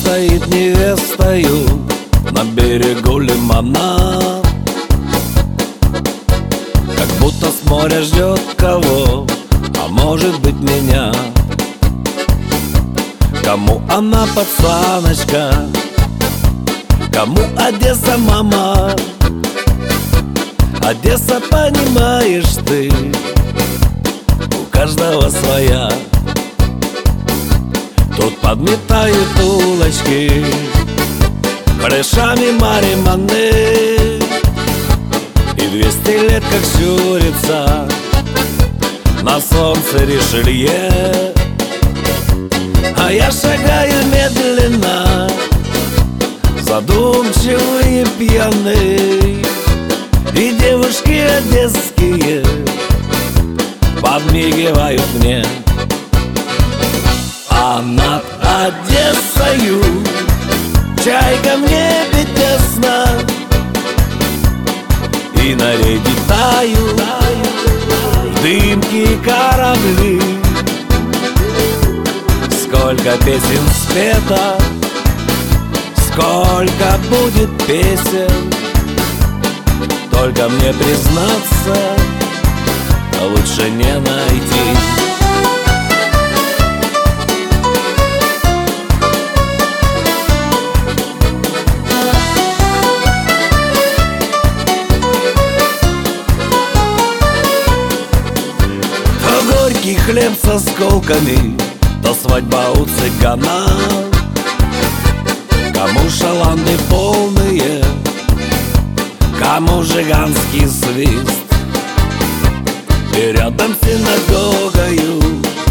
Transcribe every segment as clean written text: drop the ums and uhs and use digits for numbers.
стоит невестою на берегу лимана, как будто с моря ждет кого, а может быть меня. Кому она пацаночка, кому Одесса мама? Одесса, понимаешь ты, у каждого своя. Тут подметают улочки крышами Мариманы, и 200 лет как щурится на солнце Ришелье. А я шагаю медленно, задумчивый и пьяный, и девушки одесские подмигивают мне. А над Одессою чайка в небе тесно, и на рейде тают в дымке корабли. Сколько песен спето, сколько будет песен, только мне признаться лучше не найти. То горький хлеб с осколками, то свадьба у цыгана. Кому шаланды полные, кому жиганский свист, и рядом с синагогою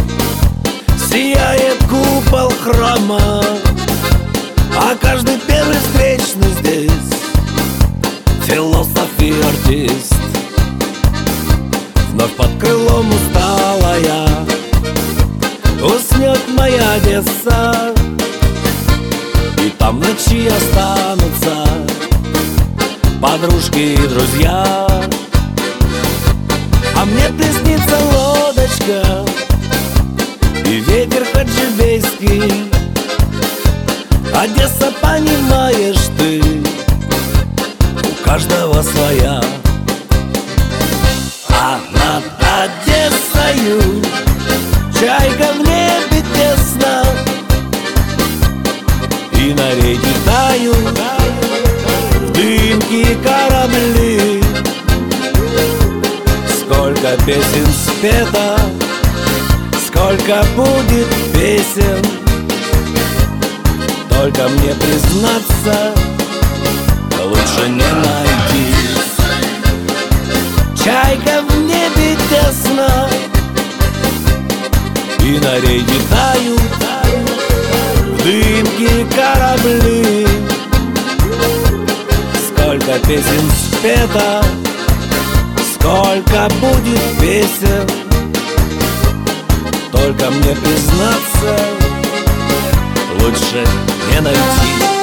сияет купол храма, а каждый первый встречный здесь философ и артист. Вновь под крылом усталая уснет моя Одесса, и там в ночи останутся подружки и друзья. А мне приснится лодочка и ветер хаджибейский. Одесса, понимаешь ты, у каждого своя. А над Одессою чайка в небе тесно, и на рейде тают в дымке корабли. Сколько песен спето, сколько будет песен, только мне признаться лучше не найти. Чайка в небе тесно, и на рейде тают в дымке корабли. Сколько песен спето, сколько будет песен, только мне признаться лучше не найти.